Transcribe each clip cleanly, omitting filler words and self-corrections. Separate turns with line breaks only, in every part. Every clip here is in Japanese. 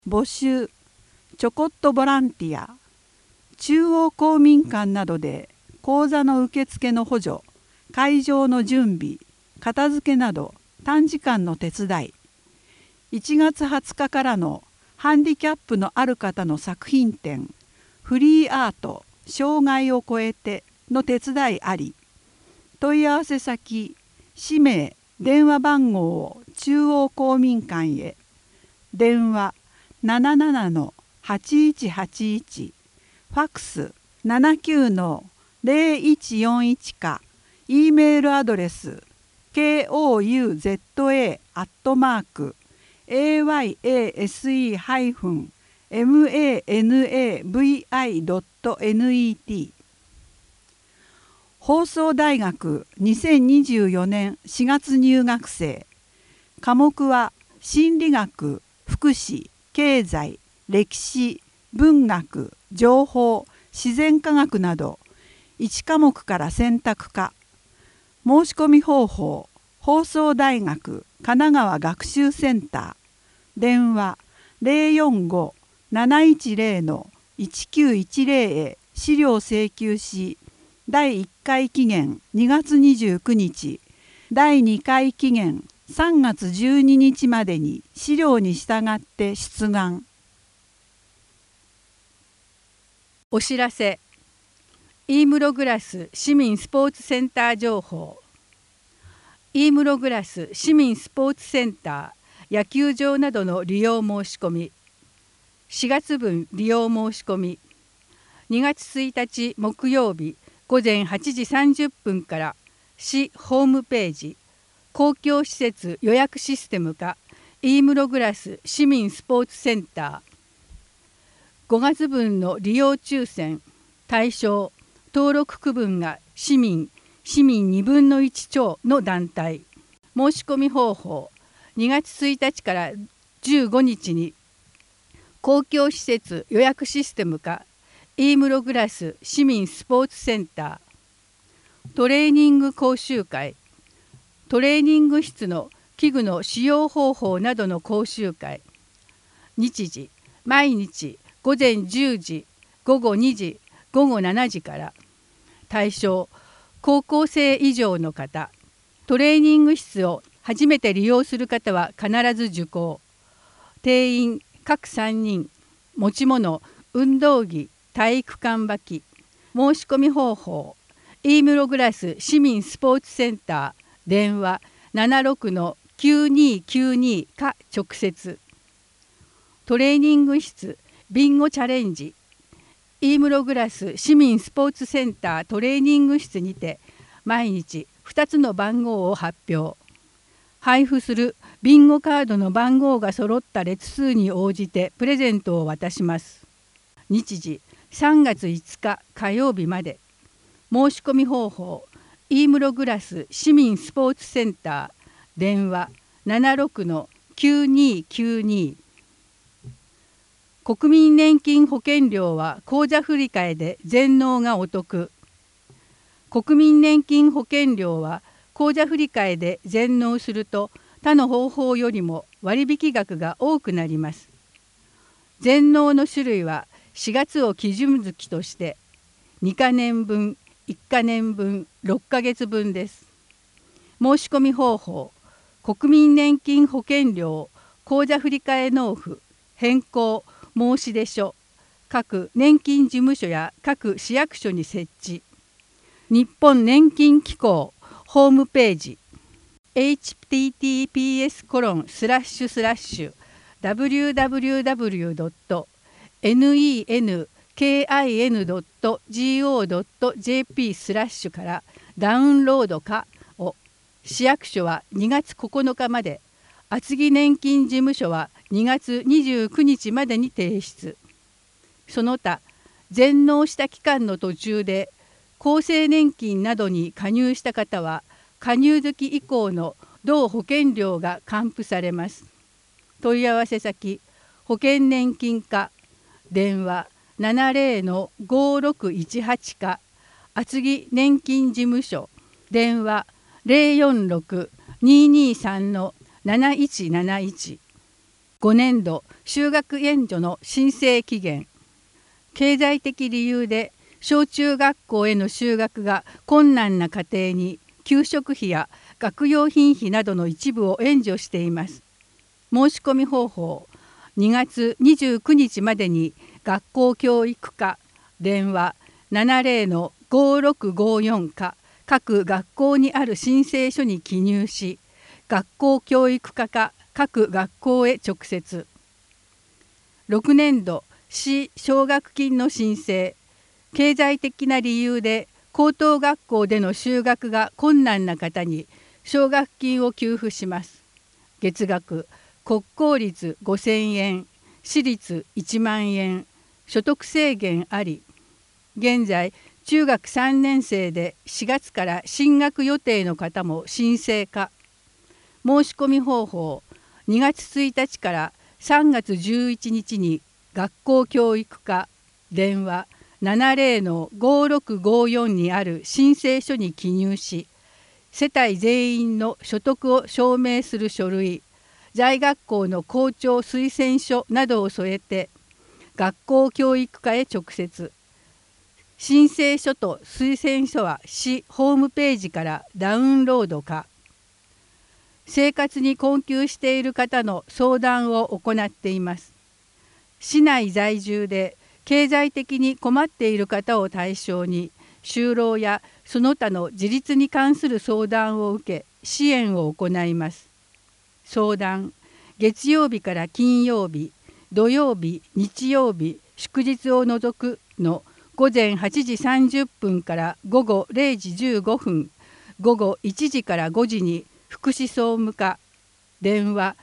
募集、ちょこっとボランティア、中央公民館などで講座の受付の補助、会場の準備、片付けなど短時間の手伝い。1月20日からのハンディキャップのある方の作品展、フリーアート、障害を超えての手伝いあり。問い合わせ先、氏名、電話番号を中央公民館へ。電話77-8181、ファックス79-0141か、Eメールアドレス kouze-ayase-manavi.net。 放送大学2024年4月入学生。科目は心理学、福祉、経済、歴史、文学、情報、自然科学など1科目から選択可。申し込み方法、放送大学神奈川学習センター。電話045-710-1910へ資料請求し、第1回期限2月29日、第2回期限3月12日までに資料に従って出願。
お知らせ。イームログラス市民スポーツセンター情報。イームログラス市民スポーツセンター野球場などの利用申し込み。4月分利用申し込み。2月1日木曜日午前8時30分から市ホームページ公共施設予約システムかイームログラス市民スポーツセンター。5月分の利用抽選対象登録区分が市民2分の1超の団体。申し込み方法2月1日から15日に公共施設予約システムかイームログラス市民スポーツセンター。トレーニング講習会トレーニング室の器具の使用方法などの講習会。日時毎日午前10時午後2時午後7時から。対象高校生以上の方。トレーニング室を初めて利用する方は必ず受講。定員各3人。持ち物運動着体育館履き。申し込み方法イームログラス市民スポーツセンター。電話76-9292か直接。トレーニング室ビンゴチャレンジ。イームログラス市民スポーツセンタートレーニング室にて毎日2つの番号を発表。配布するビンゴカードの番号が揃った列数に応じてプレゼントを渡します。日時3月5日火曜日まで。申し込み方法イームログラス市民スポーツセンター。電話76-9292。国民年金保険料は口座振替で全納がお得。国民年金保険料は口座振替で全納すると他の方法よりも割引額が多くなります。全納の種類は4月を基準月として2か年分、1か年分、6ヶ月分です。申し込み方法国民年金保険料口座振替納付変更申出書各年金事務所や各市役所に設置。日本年金機構ホームページ https://www.nenkin.go.jp/ からダウンロードかを。市役所は2月9日まで。厚木年金事務所は2月29日までに提出。その他全納した期間の途中で厚生年金などに加入した方は加入月以降の同保険料が還付されます。問い合わせ先保険年金課。電話70-5618か厚木年金事務所。電話046-223-7171。 5年度就学援助の申請期限。経済的理由で小中学校への就学が困難な家庭に給食費や学用品費などの一部を援助しています。申し込み方法。2月29日までに学校教育課電話70-5654か各学校にある申請書に記入し、学校教育課か各学校へ直接。6年度市奨学金の申請。経済的な理由で高等学校での就学が困難な方に奨学金を給付します。月額国公立5000円、私立1万円、所得制限あり。現在中学3年生で4月から進学予定の方も申請可。申し込み方法。2月1日から3月11日に学校教育課電話70-5654にある申請書に記入し、世帯全員の所得を証明する書類、在学校の校長推薦書などを添えて学校教育課へ直接。申請書と推薦書は市ホームページからダウンロードか。生活に困窮している方の相談を行っています。市内在住で経済的に困っている方を対象に就労やその他の自立に関する相談を受け支援を行います。相談。月曜日から金曜日、土曜日、日曜日、祝日を除くの午前8時30分から午後0時15分、午後1時から5時に福祉総務課電話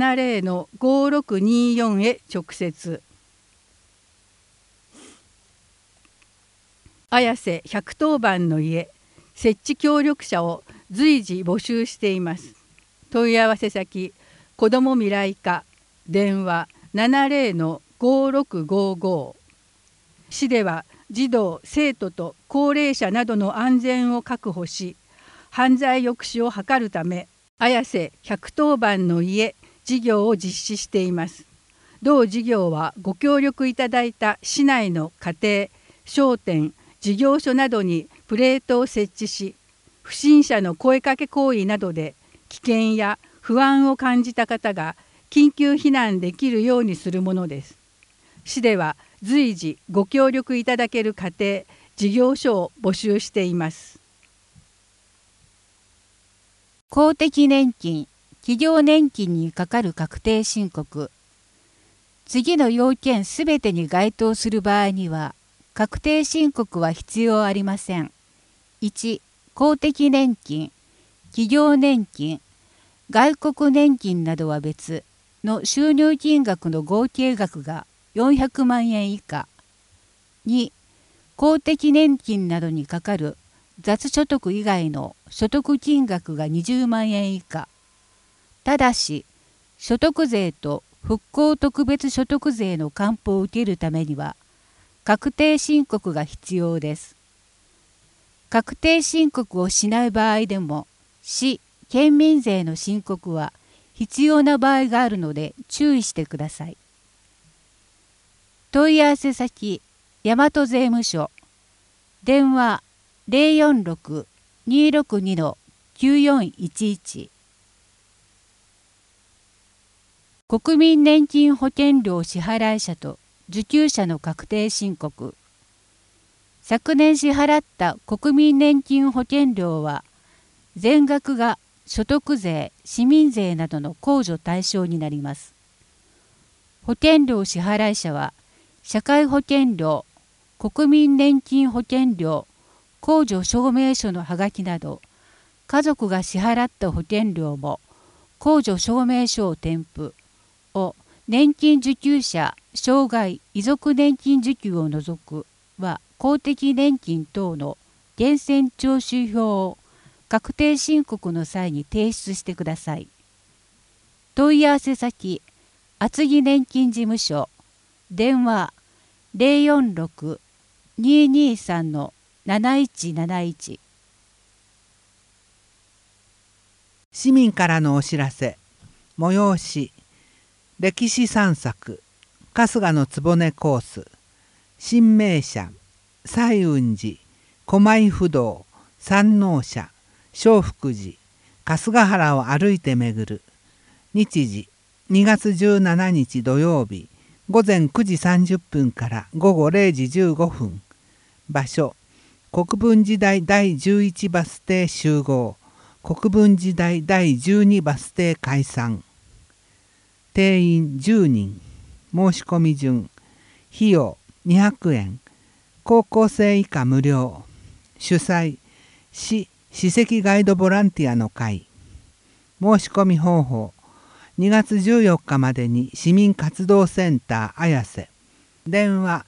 70-5624へ直接。綾瀬110番の家設置協力者を随時募集しています。問い合わせ先子ども未来課電話70-5655。市では児童生徒と高齢者などの安全を確保し、犯罪抑止を図るため綾瀬110番の家事業を実施しています。同事業はご協力いただいた市内の家庭、商店、事業所などにプレートを設置し、不審者の声かけ行為などで危険や不安を感じた方が緊急避難できるようにするものです。市では随時ご協力いただける家庭、事業所を募集しています。
公的年金、企業年金にかかる確定申告。次の要件すべてに該当する場合には、確定申告は必要ありません。1、公的年金、企業年金、外国年金などは別の収入金額の合計額が400万円以下。2、公的年金などにかかる雑所得以外の所得金額が20万円以下。ただし、所得税と復興特別所得税の還付を受けるためには、確定申告が必要です。確定申告をしない場合でも、市・県民税の申告は必要な場合があるので注意してください。問い合わせ先、大和税務署、電話046-262-9411。国民年金保険料支払い者と受給者の確定申告。昨年支払った国民年金保険料は、全額が所得税、市民税などの控除対象になります。保険料支払い者は、社会保険料、国民年金保険料、控除証明書のはがきなど、家族が支払った保険料も、控除証明書を添付を年金受給者、障害、遺族年金受給を除くは公的年金等の源泉徴収票を確定申告の際に提出してください。問い合わせ先、厚木年金事務所、電話046-223-7171。
市民からのお知らせ、催し歴史散策、春日の局コース、新名社、西雲寺、狛江不動、山王社、正福寺、春日原を歩いて巡る。日時、2月17日土曜日、午前9時30分から午後0時15分。場所、国分寺台第11バス停集合、国分寺台第12バス停解散。定員10人。申し込み順。費用200円。高校生以下無料。主催、市史跡ガイドボランティアの会。申し込み方法。2月14日までに市民活動センター綾瀬。電話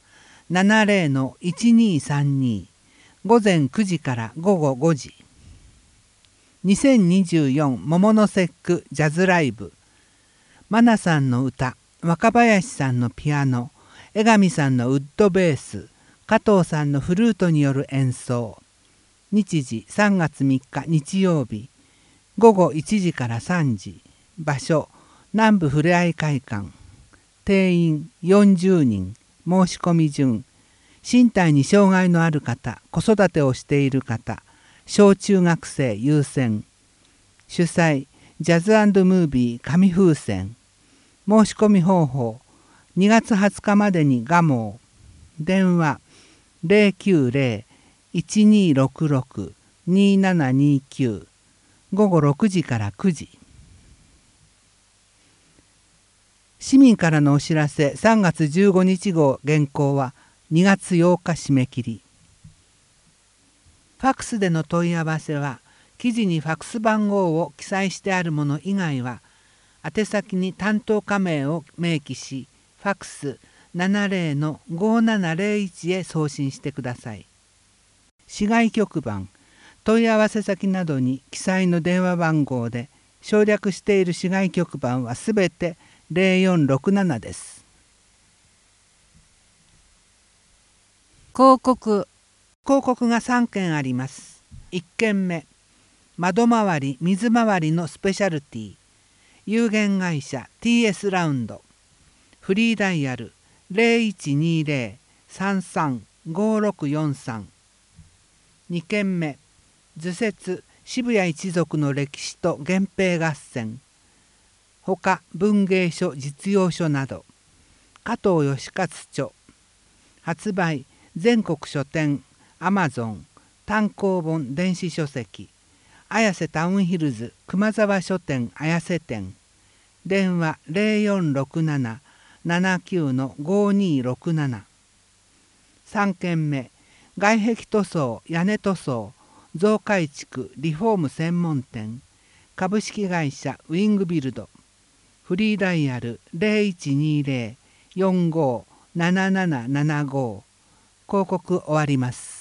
70-1232。午前9時から午後5時。2024桃の節句ジャズライブ。マナさんの歌、若林さんのピアノ、江上さんのウッドベース、加藤さんのフルートによる演奏。日時3月3日日曜日、午後1時から3時。場所、南部ふれあい会館。定員40人。申し込み順。身体に障害のある方、子育てをしている方、小中学生優先。主催、ジャズ&ムービー紙風船。申し込み方法。2月20日までに蒲生。電話 090-1266-2729。午後6時から9時。市民からのお知らせ3月15日号原稿は2月8日締め切り。ファックスでの問い合わせは、記事にファックス番号を記載してあるもの以外は、宛先に担当課名を明記し、ファックス 70-5701 へ送信してください。市外局番、問い合わせ先などに記載の電話番号で、省略している市外局番はすべて0467です。
広告
が3件あります。1件目、窓周り水回りのスペシャルティ、有限会社 TS ラウンド。フリーダイヤル 0120-335643。2件目、図説渋谷一族の歴史と源平合戦。他文芸書実用書など。加藤義勝著。発売全国書店アマゾン単行本電子書籍。綾瀬タウンヒルズ熊沢書店綾瀬店。電話 0467-79-5267。3件目、外壁塗装屋根塗装増改築リフォーム専門店株式会社ウィングビルド。フリーダイヤル 0120-457775。広告終わります。